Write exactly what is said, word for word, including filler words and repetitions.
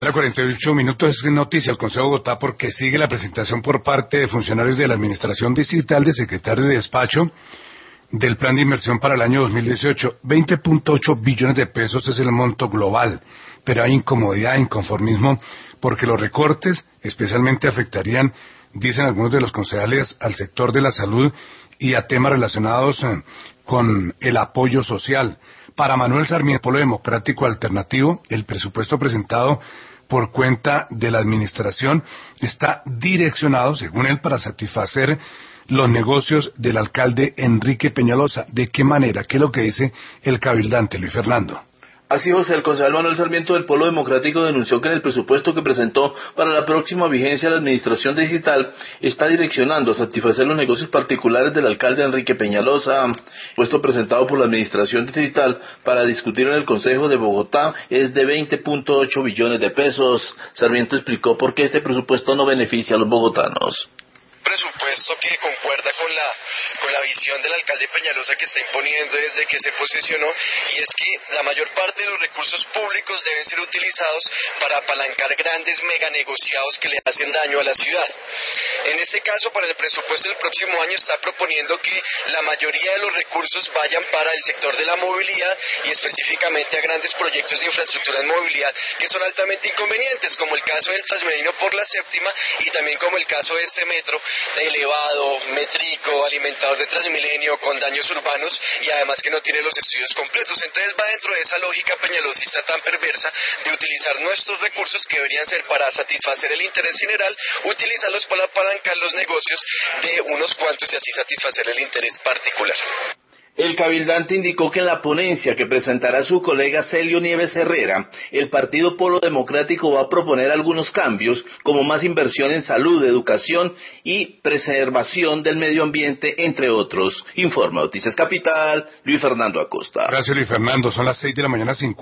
A cuarenta y ocho minutos es noticia el Consejo de Bogotá porque sigue la presentación por parte de funcionarios de la Administración Distrital de Secretario de Despacho del Plan de Inversión para el año dos mil dieciocho. veinte punto ocho billones de pesos es el monto global, pero hay incomodidad, inconformismo, porque los recortes especialmente afectarían, dicen algunos de los concejales, al sector de la salud y a temas relacionados eh, con el apoyo social. Para Manuel Sarmiento, Polo Democrático Alternativo, el presupuesto presentado por cuenta de la administración está direccionado, según él, para satisfacer los negocios del alcalde Enrique Peñalosa. ¿De qué manera? ¿Qué es lo que dice el cabildante Luis Fernando? Así, José, el concejal Manuel Sarmiento del Polo Democrático denunció que en el presupuesto que presentó para la próxima vigencia de la administración digital está direccionando a satisfacer los negocios particulares del alcalde Enrique Peñalosa. El presupuesto presentado por la administración digital para discutir en el Consejo de Bogotá es de veinte punto ocho billones de pesos. Sarmiento explicó por qué este presupuesto no beneficia a los bogotanos. Presupuesto que concuerda con la con la visión del alcalde Peñalosa que está imponiendo desde que se posesionó, y es que la mayor parte de los recursos públicos deben ser utilizados para apalancar grandes meganegociados que le hacen daño a la ciudad. En este caso, para el presupuesto del próximo año está proponiendo que la mayoría de los recursos vayan para el sector de la movilidad y específicamente a grandes proyectos de infraestructura en movilidad que son altamente inconvenientes, como el caso del Transmilenio por la séptima y también como el caso de este metro elevado, métrico, alimentador de Transmilenio con daños urbanos y además que no tiene los estudios completos. Entonces va dentro de esa lógica peñalosista tan perversa de utilizar nuestros recursos que deberían ser para satisfacer el interés general, utilizarlos para apalancar los negocios de unos cuantos y así satisfacer el interés particular. El cabildante indicó que en la ponencia que presentará su colega Celio Nieves Herrera, el Partido Polo Democrático va a proponer algunos cambios, como más inversión en salud, educación y preservación del medio ambiente, entre otros. Informa Noticias Capital, Luis Fernando Acosta. Gracias, Luis Fernando. Son las seis de la mañana, cincuenta.